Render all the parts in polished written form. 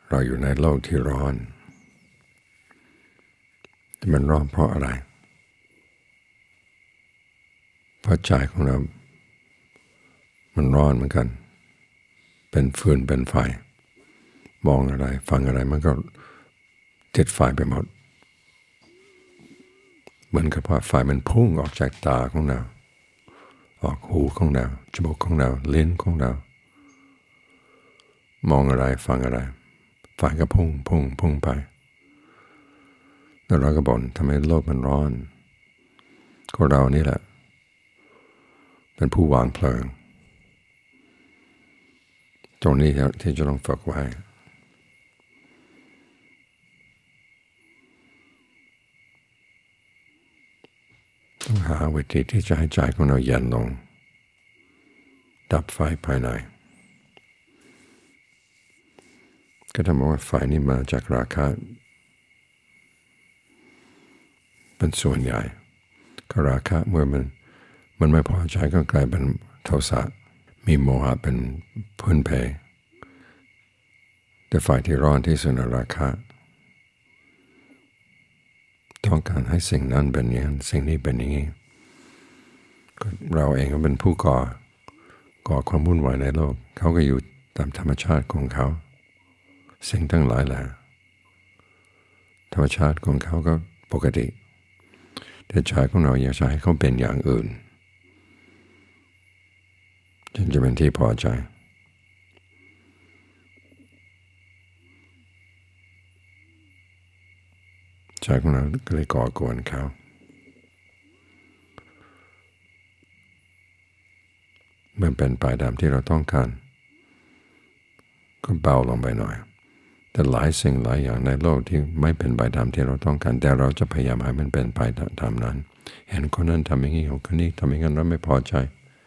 เราอยู่ในโลกที่ร้อนแต่มันร้อนเพราะอะไรเพราะใจของเรามันร้อนเหมือนกันเป็นฟืนเป็นไฟมองอะไรฟังอะไรมันก็ติดไฟไปหมดเหมือนกับว่าไฟมันพุ่งออกจากตาของเราออกหูของเราจมูกของเราลิ้นของเรามองอะไรฟังอะไรไฟก็พุ่งไปแล้วเราก็บ่นทำไมโลกมันร้อนก็เรานี่แหละเป็นผู้วางเพลิงตรงนี้ที่จะต้องฝึกไว้ต้องหาวิธีที่จะให้ใจของเราเย็นลงดับไฟภายในก็ทำว่าไฟนี้มาจากราคะเป็นส่วนใหญ่ก็ราคะเมื่อมันไม่พอใจก็กลายเป็นโทสะมีโมหะเป็นพื้นเพแต่ไฟที่ร้อนที่สุดราคะต้องการให้สิ่งนั้นเป็นอย่างนั้นสิ่งนี้เป็นอย่างนี้เราเองก็เป็นผู้ก่อความวุ่นวายในโลกเขาก็อยู่ตามธรรมชาติของเขาสิ่งทั้งหลายแหละธรรมชาติของเขาก็ปกติแต่ใจของเราอยากจะให้เขาเป็นอย่างอื่นจึงจะเป็นที่พอใจใจของเราก็เลยก่อกวนเขาเมื่อเป็นไปตามที่เราต้องการก็เบาลงไปหน่อยแต่หลายสิ่งหลายอย่างในโลกที่ไม่เป็นไปตามที่เราต้องการแต่เราจะพยายามให้มันเป็นไปตามนั้นเห็นคนนั้นทำอย่างนี้คนนี้ทำอย่างนั้นเราไม่พอใจ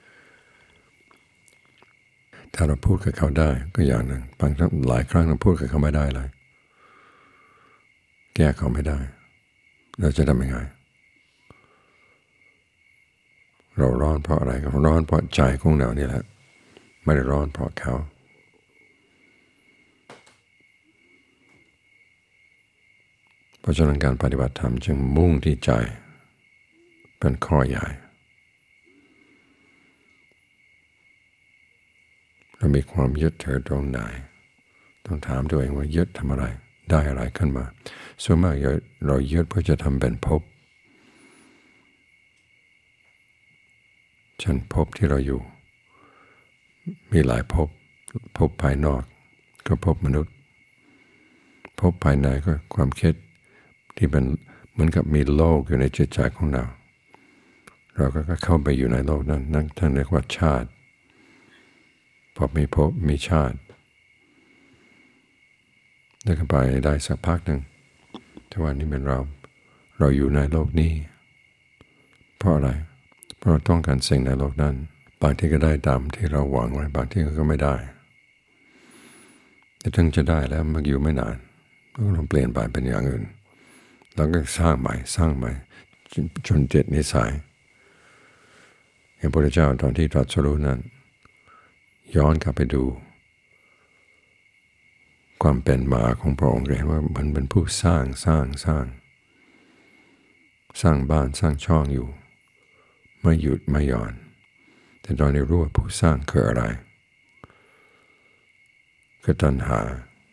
ถ้าเราพูดกับเขาได้ก็อย่างหนึ่งบางครั้งหลายครั้งเราพูดกับเขาไม่ได้เลยแก้เขาไม่ได้เราจะทำยังไงเราร้อนเพราะอะไรก็ร้อนเพราะใจของเรานี่แหละไม่ได้ร้อนเพราะเขาเพราะฉะนั้นการปฏิบัติธรรมจึงมุ่งที่ใจเป็นข้อใหญ่เรามีความยึดถือตรงไหนต้องถามตัวเองว่ายึดทำอะไรได้อะไรขึ้นมาส่วนมากเรายึดเพื่อจะทำเป็นภพเช่นภพที่เราอยู่มีหลายภพภายนอกก็ภพมนุษย์ภพภายในก็ความคิดที่เป็นเหมือนกับมีโลกอยู่ในจิตใจของเราก็เข้าไปอยู่ในโลกนั้นท่านเรียกว่าชาติพอมีภพมีชาติแล้วก็ไปได้สักพักหนึ่งแต่ว่านี่เป็นเราอยู่ในโลกนี้เพราะอะไรเพราะเราต้องการสิ่งในโลกนั้นบางที่ก็ได้ตามที่เราหวังไว้บางที่ก็ไม่ได้แต่ถึงจะได้แล้วมันอยู่ไม่นานก็ต้องเปลี่ยนไปเป็นอย่างอื่นแล้วก็สร้างใหม่จนติดนิสัยอย่างพระพุทธเจ้าตอนที่ตรัสรู้นั้นย้อนกลับไปดูความเป็นมาของพระองค์เห็นว่ามันเป็นผู้สร้างบ้านสร้างช่องอยู่ไม่หยุดไม่หย่อนแต่ตอนนี้รู้ว่าผู้สร้างคืออะไรคือตัณหา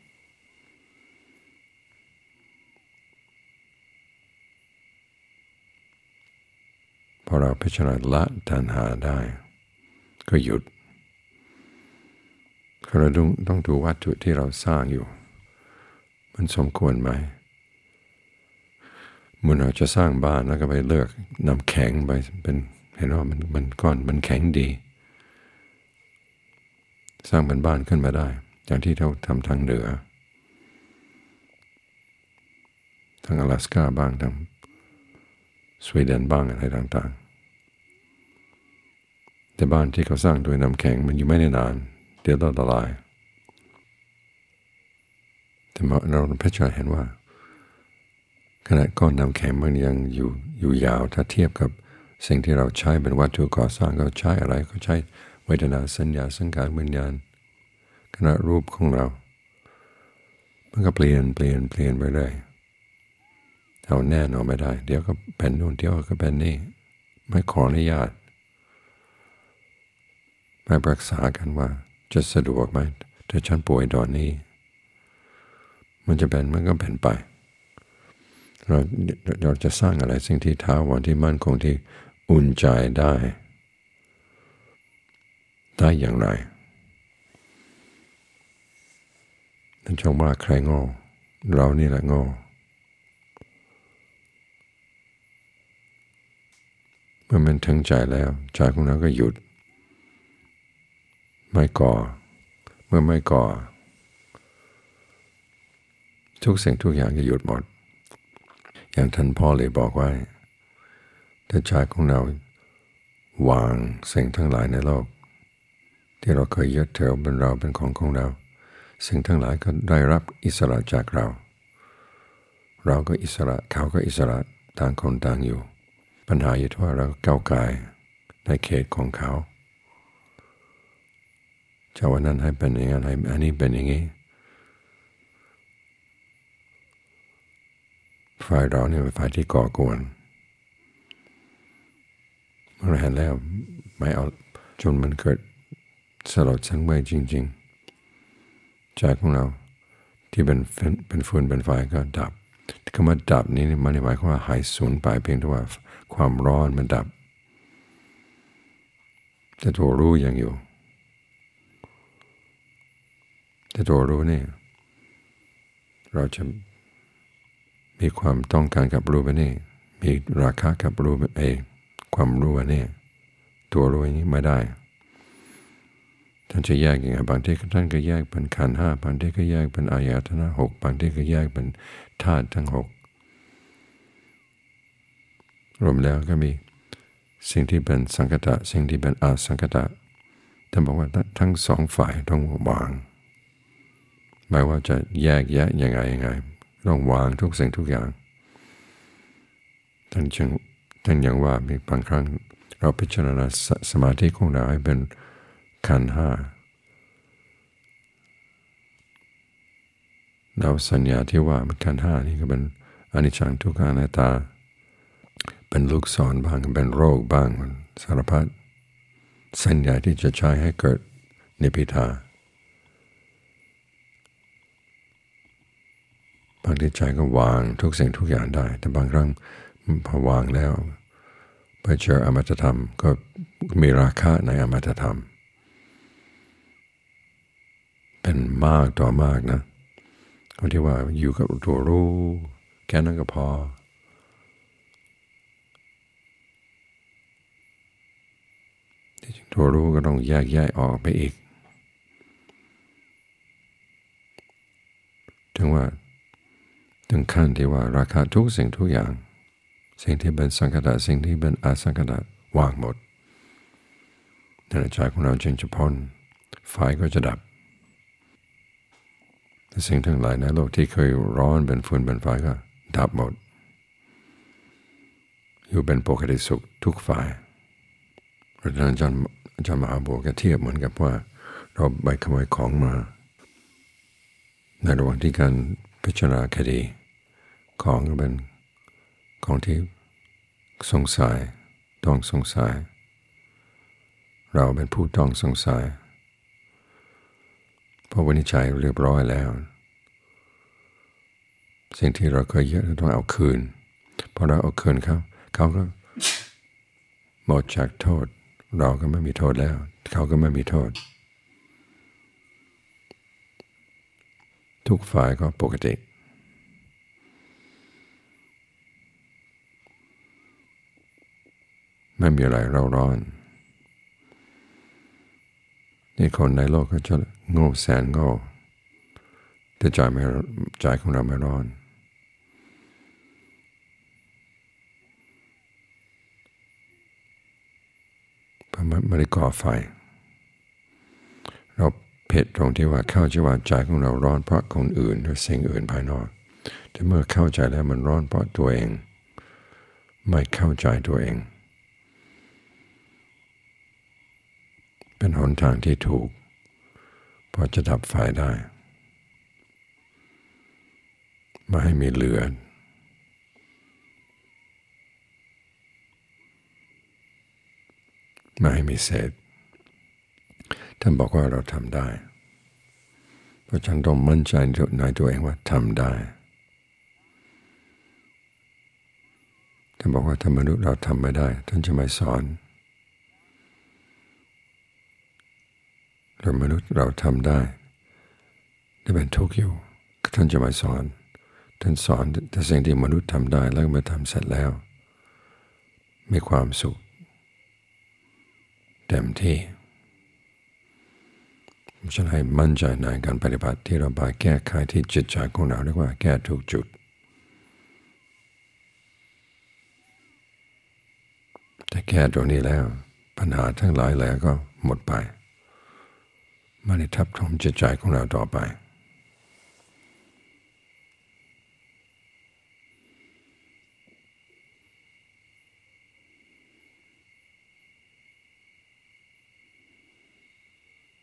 พอเราพิจารณาละตัณหาได้ก็หยุดเราต้องดูวัตถุที่เราสร้างอยู่มันสมควรไหมเมื่อเราจะสร้างบ้านแล้วก็ไปเลือกน้ำแข็งไปเป็นเห็นว่ามันก้อนมันแข็งดีสร้างเป็นบ้านขึ้นมาได้อย่างที่เราทำทางเหนือทางอลาสก้าบ้างทางสวีเดนบ้างอะไรต่างๆแต่บ้านที่เขาสร้างด้วยน้ำแข็งมันอยู่ไม่ได้นานเดี๋ยวละลายแต่เราพิจารณาเห็นว่าขนาดก้อนน้ำแข็งมันยังอยู่ยาวถ้าเทียบกับสิ่งที่เราใช้เป็นวัตถุก่อสร้างก็ใช้อะไรก็ใช้เวทนาสัญญาสังขารวิญญาณขณะรูปของเรามันก็เปลี่ยนไปเลยเอาแน่นอนไม่ได้เดี๋ยวก็เป็นนู่นเดี๋ยวก็เป็นนี่ไม่ขออนุญาตไม่ปรึกษากันว่าจะสะดวกไหมถ้าฉันป่วยตอนนี้มันจะเป็นมันก็เป็นไปเราจะสร้างอะไรสิ่งที่ถาวรที่มั่นคงที่อุ่นใจได้อย่างไรท่านชมว่าใครโง่เรานี่แหละโง่เมื่อมันถึงใจแล้วใจของเราก็หยุดไม่ก่อเมื่อไม่ก่อทุกสิ่งทุกอย่างจะหยุดหมดอย่างท่านพ่อเลยบอกไว้ถ้าใจของเราวางสิ่งทั้งหลายในโลกที่เราเคยยึดถือเป็นเราเป็นของเราสิ่งทั้งหลายก็ได้รับอิสระจากเราเราก็อิสระเขาก็อิสระต่างคนต่างอยู่ปัญหาอยู่ที่ว่าเราก้าวไกลในเขตของเขาจะวันนั้นให้เป็นอย่างนั้นให้อันนี้เป็นอย่างนี้ฝ่ายเราเนี่ยเป็นฝ่ายที่ก่อกวนเราเห็นแล้วไม่เอาจนมันเกิดสลดสังเวชจริงๆใจของเราที่เป็นฟืนเป็นไฟก็ดับคำว่าดับนี้มันหมายความว่าหายสูญไปเพียงแต่ว่าความร้อนมันดับแต่ตัวรู้ยังอยู่แต่ตัวรู้นี่เราจะมีความต้องการกับรู้ไปนี่มีราคะกับรู้เองความรู้นี่ตัวรู้นี้ไม่ได้ท่านจะแยกยังไงบางทีท่านก็แยกเป็นขันธ์ห้าบางทีก็แยกเป็นอายตนะหกบางทีก็แยกเป็นธาตุทั้งหกรวมแล้วก็มีสิ่งที่เป็นสังคตะสิ่งที่เป็นอสังคตะท่านบอกว่าทั้งสองฝ่ายต้องวางหมายว่าจะแยกแยะยังไงต้องวางทุกสิ่งทุกอย่างท่านยังว่ามีบางครั้งเราพิจารณาสมาธิของเราให้เป็นขันธ์ห้าเราสัญญาที่ว่ามันขันธ์ห้านี่ก็เป็นอนิจจังทุกขังอนัตตาเป็นลูกศรบ้างเป็นโรคบ้างสารพัดสัญญาที่จะใช้ให้เกิดนิพพิทาบางทีใจก็วางทุกสิ่งทุกอย่างได้แต่บางครั้งพอวางแล้วไปเจออมตะธรรมก็มีราคะในอมตะธรรมเป็นมากต่อมากนะคนที่ว่าอยู่กับตัวรู้แค่นั้นก็พอตัวรู้ก็ต้องแยกแยะออกไปอีกถึงขั้นที่ว่าราคาทุกสิ่งทุกอย่างสิ่งที่เป็นสังคตะสิ่งที่เป็นอสังคตะวางหมดในใจของเราจึงจะพ้นไฟก็จะดับสิ่งทั้งหลายในโลกที่เคยร้อนเป็นฝุ่นเป็นไฟก็ดับหมดอยู่เป็นปกติสุขทุกฝ่ายเพราะฉะนั้นอาจารย์มหาบัวก็เทียบเหมือนกับว่าเราไปขโมยของมาในระหว่างที่การพิจารณาคดีของก็เป็นของที่สงสัยต้องสงสัยเราเป็นผู้ต้องสงสัยพอวินิจฉัยเรียบร้อยแล้วสิ่งที่เราเคยยึดต้องเอาคืนพอเราเอาคืนเขาก็หมดจากโทษเราก็ไม่มีโทษแล้วเขาก็ไม่มีโทษทุกฝ่ายก็ปกติไม่มีอะไรเราร้อนนี่คนในโลกก็จะโง่แสนโง่แต่ใจของเราไม่ร้อนเพราะไม่ได้ก่อไฟเราเผ็ดตรงที่ว่าเข้าใจว่าใจของเราร้อนเพราะคนอื่นหรือสิ่งอื่นภายนอกแต่เมื่อเข้าใจแล้วมันร้อนเพราะตัวเองไม่เข้าใจตัวเองเป็นหนทางที่ถูกพอจะดับไฟได้ไม่ให้มีเหลือไม่ให้มีเศษท่านบอกว่าเราทำได้เพราะฉันต้องมั่นใจในตัวเองว่าทำได้ท่านบอกว่าถ้ามนุษย์เราทำไม่ได้ท่านจะไม่สอนถ้ามนุษย์เราทำได้จะเป็นทุกข์อยู่ท่านจะไม่สอนท่านสอนแต่สิ่งที่มนุษย์ทำได้แล้วเมื่อทำเสร็จแล้วมีความสุขเต็มที่ฉันให้มั่นใจในการปฏิบัติที่เราไปแก้ไขที่จิตใจของเราเรียกว่าแก้ทุกจุดแต่แก้ตรงนี้แล้วปัญหาทั้งหลายแล้วก็หมดไปไม่ได้ทับถมจิตใจของเราต่อไป